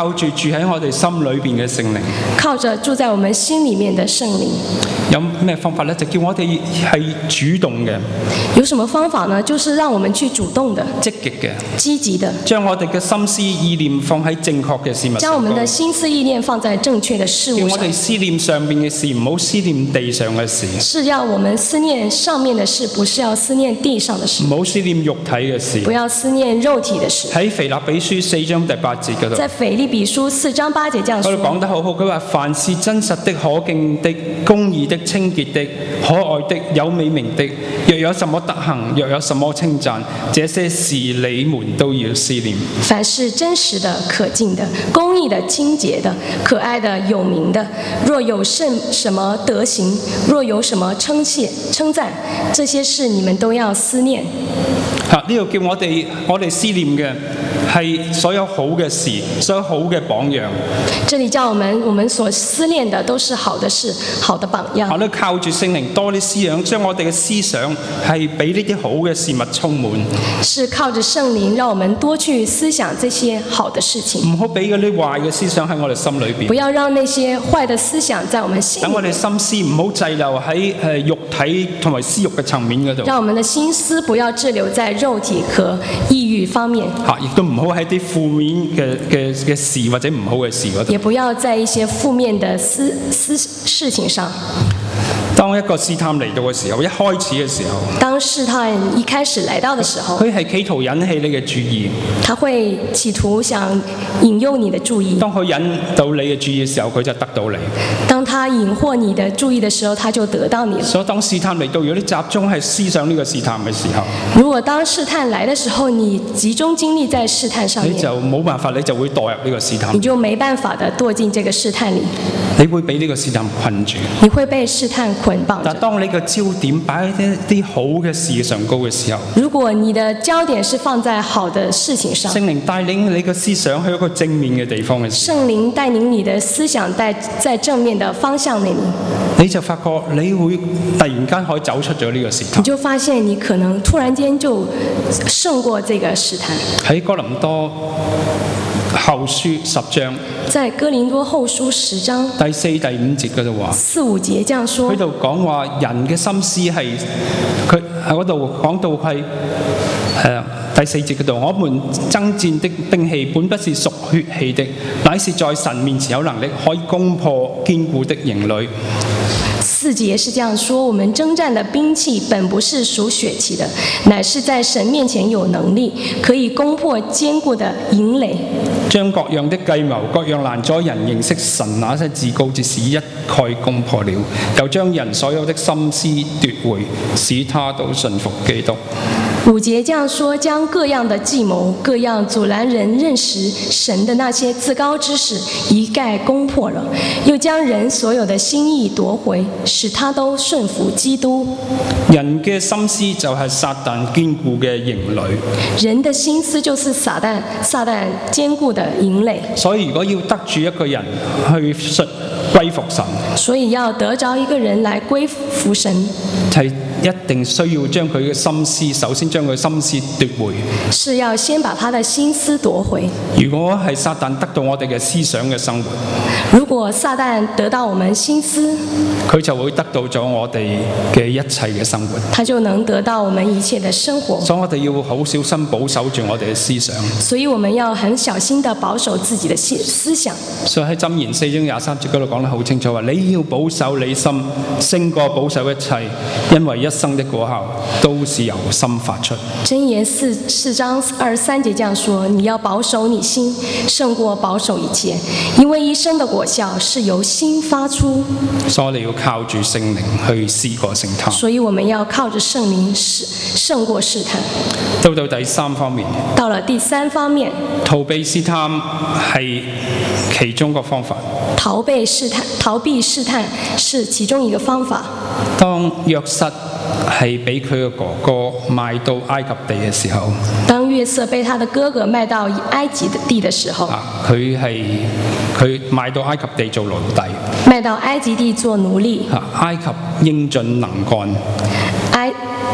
靠住住喺我哋心裏邊嘅聖靈。 靠着住在我們心裡面的聖靈。 有咩方法呢？就叫我哋係主動嘅。 有什麼方法呢？就是讓我們去主動的、 積極嘅、 積極的， 將我哋嘅心思意念放喺正確嘅事物上。 將我們的心思意念放在正確的事物上。 叫我哋思念上面嘅事，唔好思念地上嘅事。 是要我們思念上面的事，不是要思念地上的事。 唔好思念肉體嘅事。 不要思念肉體的事。 喺腓立比書四章第八節嗰度。 在腓立比書四章八節這樣說。 佢講得好好，佢話凡是真實的、可敬的、公義的、清潔的、可愛的、有美名的，若有什麼德行，若有什麼稱讚，這些事你們都要思念。 凡是真實的、可敬的、公義的、清潔的、可愛的、有名的，若有甚什麼德行，若有什麼稱謝稱讚，這些事你們都要思念。 嚇！呢度叫我哋我哋思念嘅係所有好嘅事，所有好嘅榜樣。 這裡叫我們，我們所思念的都是好的事，好的榜樣。 我哋靠住聖靈多啲思想，將我哋嘅思想係俾呢啲好嘅事物充滿。 是靠着聖靈，讓我們多去思想這些好的事情。 唔好俾嗰啲壞嘅思想喺我哋心裏邊。 不要讓那些壞的思想在我們心裡。 等我哋心思唔好滯留喺誒肉體同埋私慾嘅層面嗰度。 讓我們的心思不要滯留在肉體和意欲方面。 嚇！亦都唔好喺啲負面嘅嘅嘅事或者唔好嘅事嗰度。 也不要在一些負面的思思事情上。 當一個試探嚟到嘅時候，一開始嘅時候， 當試探一開始來到嘅時候， 佢係企圖引起你嘅注意。 他會企圖想引誘你的注意。 當佢引到你嘅注意嘅時候，佢就得到你。 當他引惑你的注意的時候，他就得到你了。 所以當試探嚟到，如果你集中係思想呢個試探嘅時候， 如果當試探來的時候，你集中精力在試探上面， 你就冇辦法，你就會墮入呢個試探。 你就沒辦法的墮進這個試探裡， 你會俾呢個試探困住。 你會被試探捆綁着。 但當你個焦點擺喺一啲好嘅事上高嘅時候， 如果你的焦點是放在好的事情上， 聖靈帶領你個思想去一個正面嘅地方嘅時候， 聖靈帶領你的思想在在正面的方向那裡， 你就發覺你會突然間可以走出咗呢個試探。 你就發現你可能突然間就勝過這個試探。 喺哥林多後書十章， 在哥林多後書十章第四、第五節嗰度話， 四五節這樣說， 佢度講話人嘅心思係佢喺嗰度講到係誒第四節嗰度，我們爭戰的兵器本不是屬血氣的，乃是在神面前有能力，可以攻破堅固的營壘。 四節是這樣說：我們征戰的兵器本不是屬血氣的，乃是在神面前有能力，可以攻破堅固的營壘。 將各樣的計謀、各樣攔阻人認識神那些至高之事一概攻破了，又將人所有的心思奪回，使他都順服基督。 五節這樣說：將各樣的計謀、各樣阻攔人認識神的那些自高之事一概攻破了，又將人所有的心意奪回，使他都順服基督。 人嘅心思就係撒旦堅固嘅營壘。 人的心思就是撒旦撒旦堅固的營壘。 所以如果要得住一個人去信歸服神， 所以要得着一個人來歸服神， 係一定需要將佢嘅心思，首先將佢心思奪回。 是要先把他的心思奪回。 如果係撒旦得到我哋嘅思想嘅生活， 如果撒旦得到我們心思， 佢就會得到咗我哋嘅一切嘅生活。 他就能得到我們一切的生活。 所以我哋要好小心保守住我哋嘅思想。 所以我們要很小心地保守自己的思思想。 所以喺箴言四章廿三節嗰度講得好清楚，話你要保守你心，勝過保守一切，因為一生的果效都是由心發出。 箴言四四章二十三節這樣說：你要保守你心，勝過保守一切，因為一生的果效是由心發出。 所以我哋要靠住聖靈去試過試探。 所以我們要靠着聖靈勝過試探。 到到第三方面， 到了第三方面， 逃避試探係其中一個方法。 逃避試探，逃避試探是其中一個方法。 當約瑟係俾佢嘅哥哥賣到埃及地嘅時候， 當約瑟被他的哥哥賣到埃及地的時候， 啊，佢係佢賣到埃及地做奴隸， 賣到埃及地做奴隸。 啊，埃及英俊能幹， 埃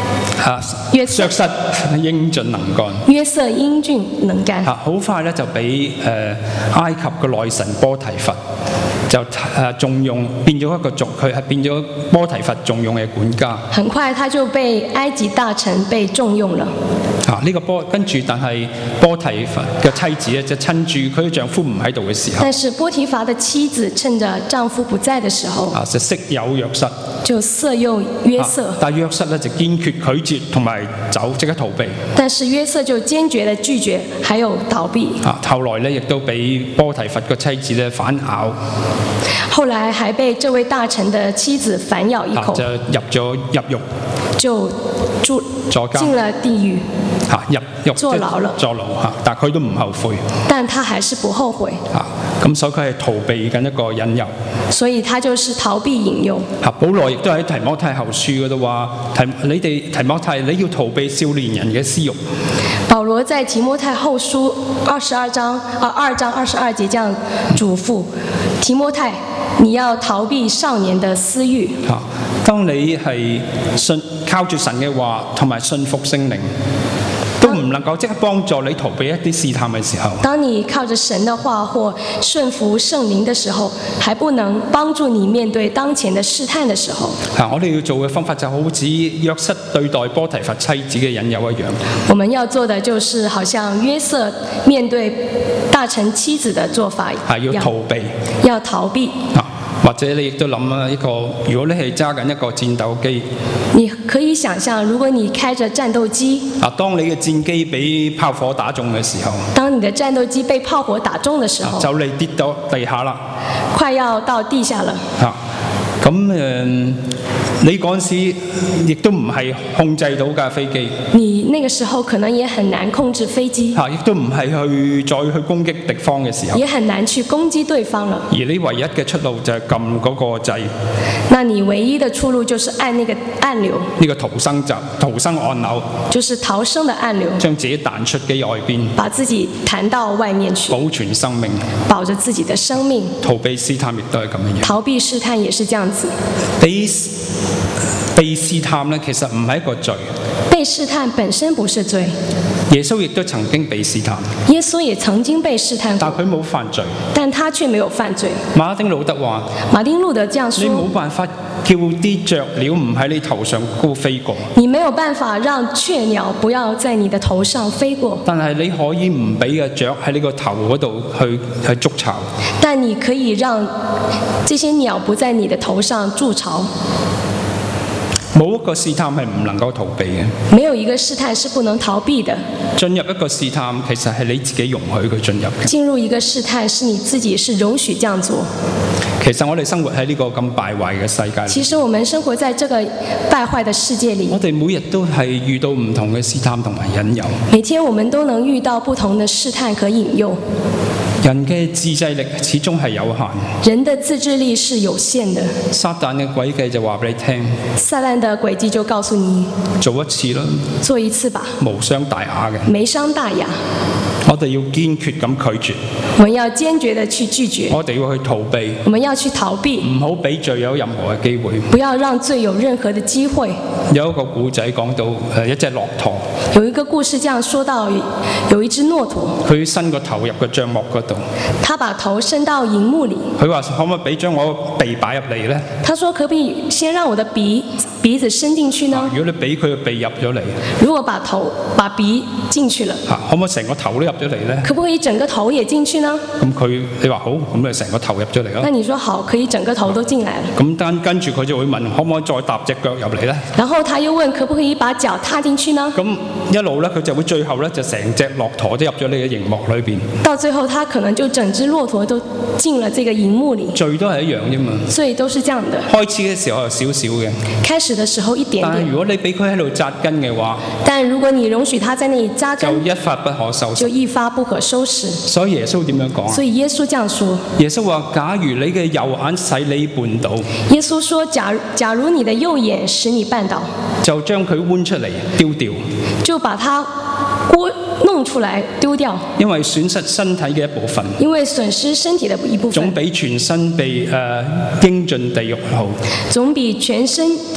啊約瑟約瑟英俊能幹。 約瑟英俊能幹。 啊，好快咧就俾誒、呃、埃及嘅內臣波提佛就誒重用，變咗一個族，佢係變咗波提佛重用嘅管家。 很快他就被埃及大臣被重用了。 啊，呢、這個波跟住，但係波提佛嘅妻子咧，就趁住佢丈夫唔喺度嘅時候， 但是波提乏的妻子趁着丈夫不在的時候， 啊，就色誘約瑟， 就色誘約瑟。 啊、但係約瑟咧就堅決拒絕同埋走，即刻逃避。 但是約瑟就堅決地拒絕，還有逃避。 啊，後來咧亦都俾波提佛嘅妻子咧反咬。 後來還被這位大臣的妻子反咬一口， 啊、就入咗入獄， 就住坐監進了地獄， 嚇、啊、入獄坐牢了， 坐牢嚇，但係佢都唔後悔， 但他還是不後悔。 嚇咁所以佢係逃避緊一個引誘， 所以他就是逃避引誘。 嚇、保羅亦都喺提摩太後書嗰度話：提你哋提摩太，你要逃避少年人嘅私慾。 保羅在提摩太後書二十二章啊二章二十二節這樣囑咐提摩太。你要逃避少年的私欲。 嚇，當你係信靠住神嘅話，同埋信服聖靈，都唔能夠即刻幫助你逃避一啲試探嘅時候。 當你靠着神的話或順服聖靈的時候，還不能幫助你面對當前的試探的時候。 嚇，我哋要做嘅方法就好似約瑟對待波提佛妻子嘅引誘一樣。 我們要做的就是好像約瑟面對大臣妻子的做法一樣， 係要逃避， 要逃避。 或者你亦都諗啊，一個如果你係揸緊一個戰鬥機， 你可以想象，如果你開着戰鬥機， 啊，當你嘅戰機俾炮火打中嘅時候， 當你的戰鬥機被炮火打中的時候， 就嚟跌到地下啦， 快要到地下了。 啊，咁誒，你嗰陣時亦都唔係控制到架飛機， 你那個時候可能也很難控制飛機， 嚇，亦都唔係去再去攻擊敵方嘅時候， 也很難去攻擊對方了。 而你唯一嘅出路就係撳嗰個掣， 那你唯一的出路就是按那個按鈕， 呢個逃生閘、逃生按鈕， 就是逃生的按鈕， 將自己彈出機外邊， 把自己彈到外面去， 保存生命， 保着自己的生命。 逃避試探亦都係咁樣。 逃避試探也是這樣子。 被被試探咧，其實唔係一個罪。 被試探本身不是罪。 耶穌亦都曾經被試探， 耶穌也曾經被試探過， 但佢冇犯罪， 但他卻沒有犯罪。 馬丁路德話： 馬丁路德這樣說， 你冇辦法叫啲雀鳥唔喺你頭上高飛過， 你沒有辦法讓雀鳥不要在你的頭上飛過， 但係你可以唔俾嘅雀喺你個頭嗰度去去築巢， 但你可以讓這些鳥不在你的頭上築巢。 冇一個試探係唔能夠逃避嘅， 沒有一個試探是不能逃避的。 進入一個試探，其實係你自己容許佢進入嘅。 進入一個試探是你自己是容許這樣做。 其實我哋生活喺呢個咁敗壞嘅世界， 其實我們生活在這個敗壞的世界裡， 我哋每日都係遇到唔同嘅試探同埋引誘。 每天我們都能遇到不同的試探和引誘。 人嘅自制力始終係有限， 人的自制力是有限的。 撒旦嘅詭計就話俾你聽， 撒旦的詭計就告訴你， 做一次啦， 做一次吧， 無傷大雅嘅， 沒傷大雅。 我哋要堅決咁拒絕， 我們要堅決地去拒絕， 我哋要去逃避， 我們要去逃避， 唔好俾罪有任何嘅機會， 不要讓罪有任何的機會。 有一個古仔講到誒一隻駱駝， 有一個故事這樣說到，有一隻駱駝， 佢伸個頭入個帳幕嗰度， 他把頭伸到熒幕裡， 佢話可唔可以俾將我鼻擺入嚟呢？ 他說可不可以先讓我的鼻鼻子伸進去呢？ 如果你俾佢個鼻入咗嚟， 如果把頭把鼻進去了， 嚇可唔可以成個頭都入咗嚟呢？ 可不可以整個頭也進去呢？ 咁佢你話好，咁咪成個頭入咗嚟咯。 那你說好，可以整個頭都進來了。 咁跟跟住佢就會問，可唔可以再搭隻腳入嚟呢？ 然後他又問，可不可以把腳踏進去呢？ 咁一路咧，佢就會最後咧就成隻駱駝都入咗你嘅熒幕裏邊。 到最後，他可能就整隻駱駝都進了這個熒幕裡。 罪都係一樣啫嘛。 所以都是這樣的。 開始嘅時候有少少嘅。 開始的時候一點點。 但係如果你俾佢喺度紮根嘅話， 但如果你容許他在那裡紮根， 就一發不可收拾。 就一發不可收拾。 所以耶穌點樣講啊？ 所以耶穌這樣說。 耶穌話：假如你嘅右眼使你絆倒， 耶穌說：假如假如你的右眼使你絆倒， 就將佢剜出嚟丟掉， 就把它鍋弄出來丟掉， 因為損失身體嘅一部分， 因為損失身體的一部分， 總比全身被誒扔進地獄好， 總比全身都可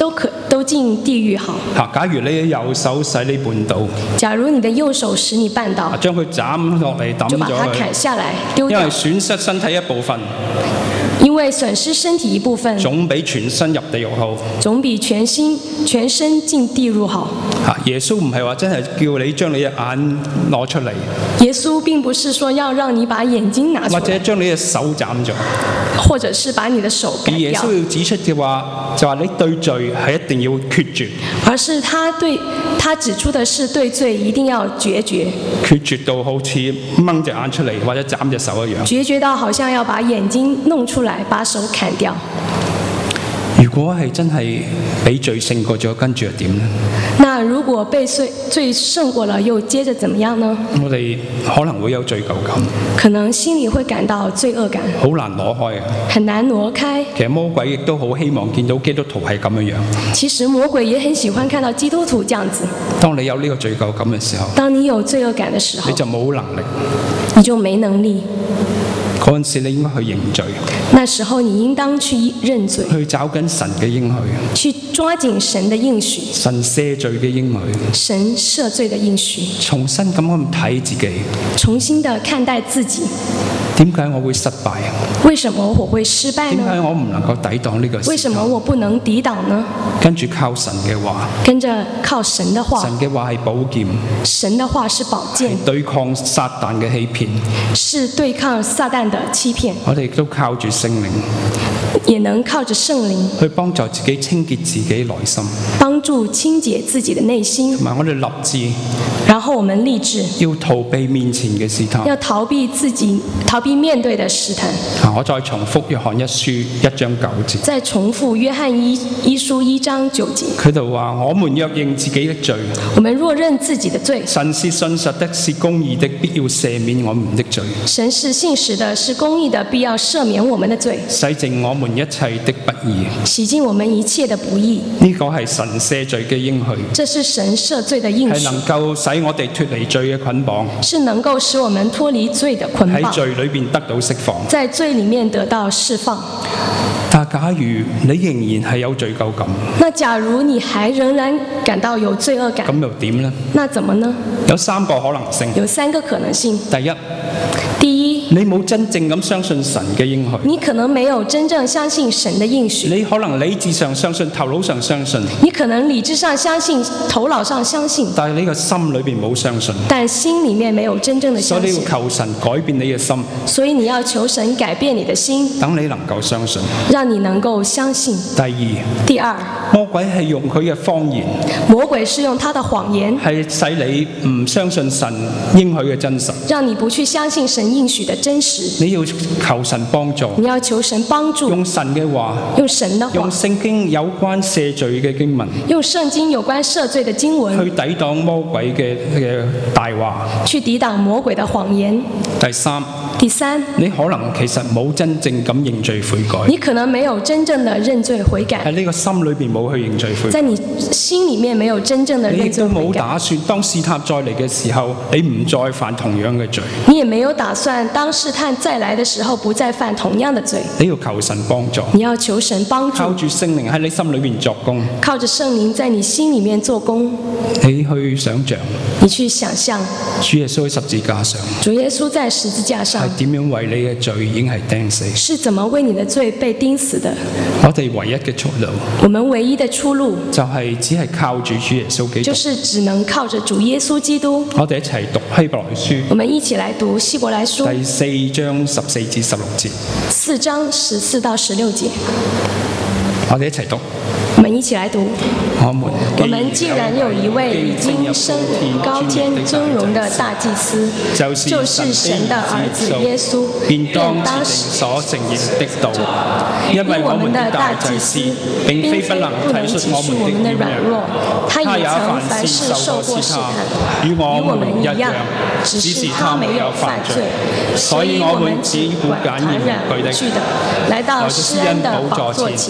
都進地獄好。 嚇，假如你嘅右手使你絆倒， 假如你的右手使你絆倒， 將佢斬落嚟抌就把它咗佢， 砍下來丟掉， 因為損失身體一部分， 因為損失身體一部分， 總比全身入地獄好。 總比全心全身進地獄好。 嚇，耶穌唔係話真係叫你將你嘅眼攞出嚟， 耶穌並不是說要讓你把眼睛拿出或來， 者將你嘅手斬咗。 或者是把你的手改掉， 而耶穌要指出嘅話，就話你對罪係一定要決絕， 而是他對他指出的是對罪一定要決絕， 決絕到好似掹隻眼出嚟或者斬隻手一樣。 決絕到好像要把眼睛弄出來，把手砍掉。 如果係真係俾罪勝過咗，跟住又點呢？ 那如果被罪罪勝過了，又接着怎麼樣呢？ 我哋可能會有罪疚感， 可能心裡會感到罪惡感， 好難攞開嘅。 很難挪開。 其實魔鬼亦都好希望見到基督徒係咁樣樣。 其實魔鬼也很喜歡看到基督徒這樣子。 當你有呢個罪疚感嘅時候， 當你有罪惡感的時候， 你就冇能力， 你就沒能力。 嗰陣時你應該去認罪， 那時候你應當去認罪， 去找緊神嘅應許， 去抓緊神的應許， 神赦罪嘅應許， 神赦罪的應許， 重新咁樣睇自己， 重新的看待自己。 點解我會失敗？ 為什麼我會失敗點解呢？ 我唔能夠抵擋呢個試探？ 為什麼我不能抵擋呢？ 跟住靠神嘅話， 跟着靠神的話， 神嘅話係寶劍， 神的話是寶劍， 係對抗撒旦嘅欺騙。 是對抗撒旦的欺騙。 我哋亦都靠住聖靈， 也能靠着聖靈去幫助自己清潔自己內心， 幫助清潔自己的內心。 同埋我哋立志然後我們立志要逃避面前嘅試探。 要逃避自己逃避面對的試探。 啊！我再重複約翰一書一章九節， 再重複約翰一一書一章九節， 佢度話：我們若認自己的罪， 我們若認自己的罪， 神是信實的，是公義的，必要赦免我們的罪， 神是信實的，是公義的，必要赦免我們的罪， 洗淨我們一切的不義。 洗淨我們一切的不義。 呢個係神赦罪嘅應許， 這是神赦罪的應許， 係能夠使我哋脫離罪嘅捆綁， 是能夠使我們脫離罪的捆綁， 喺罪裏邊得到釋放。 在罪裡面得到釋放。 但假如你仍然係有罪疚感， 那假如你還仍然感到有罪惡感， 咁又點呢？ 那怎麼呢？ 有三個可能性。 有三個可能性。 第一， 第一， 你冇真正咁相信神嘅應許。 你可能沒有真正相信神的應許。 你可能理智上相信，頭腦上相信， 你可能理智上相信，頭腦上相信， 但係你個心裏邊冇相信。 但心裡面沒有真正的相信。 所以你要求神改變你嘅心， 所以你要求神改變你的心， 等你能夠相信。 讓你能夠相信。 第二， 第二， 魔鬼係用佢嘅謊言， 魔鬼是用他的謊言， 係使你唔相信神應許嘅真實。 讓你不去相信神應許的真實。 你要求神幫助， 你要求神幫助， 用神嘅話， 用神的話， 用聖經有關赦罪嘅經文， 用聖經有關赦罪的經文， 去抵擋魔鬼嘅嘅大話， 去抵擋魔鬼的謊言。 第三， 第三， 你可能其實冇真正咁認罪悔改， 你可能沒有真正的認罪悔改， 喺呢個心裏邊冇去認罪悔改， 在你心裡面沒有真正的你亦都冇認罪悔改， 打算當試探再嚟嘅時候，你唔再犯同樣嘅罪。 你也沒有打算當試探再來的時候不再犯同樣的罪。 你要求神幫助， 你要求神幫助， 靠住聖靈喺你心裏邊作工， 靠着聖靈在你心裡面做工。 你去想象你去想象主耶穌喺十字架上主耶穌在十字架上係點樣為你嘅罪已經係釘死。 是怎麼為你的罪被釘死的。 我哋唯一嘅出路我們唯一的出路就係只係靠住主耶穌基督。 就是只能靠着主耶穌基督。 我哋一齊讀希伯來書我們一起來讀希伯來書第四章十四至十六節。 四章十四到十六節。 我哋一齊讀。 我們一起來讀。 我們我們既然有一位已經升高天尊榮的大祭司，就是神的兒子耶穌， 便當當時所承認的道，因為我們的大祭司並非不能體恤我們的軟弱，他也曾凡事受過試探，與我們一樣，只是他沒有犯罪，所以我們只顧簡而無懼的來到施恩的寶座前，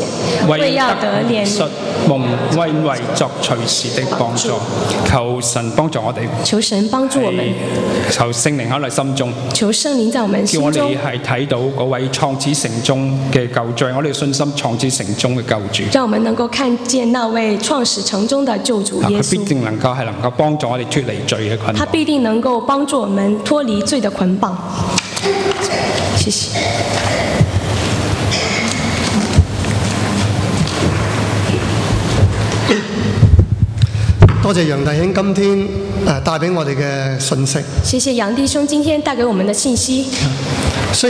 為要得憐憐恤蒙恩惠作隨時的幫助。求神幫助我哋， 求神幫助我們， 求聖靈喺我哋心中， 求聖靈在我們叫我心中哋，係睇到嗰位創始成終嘅救主，我哋信心創始成終嘅救主。 讓我們能夠看見那位創始成終的救主耶佢必穌， 定能夠係能夠幫助我哋脱離罪嘅捆綁。 他必定能夠幫助我們脫離罪的捆綁。謝謝。 多謝楊弟兄今天誒帶俾我哋嘅信息。 謝謝楊弟兄今天帶給我們的信息。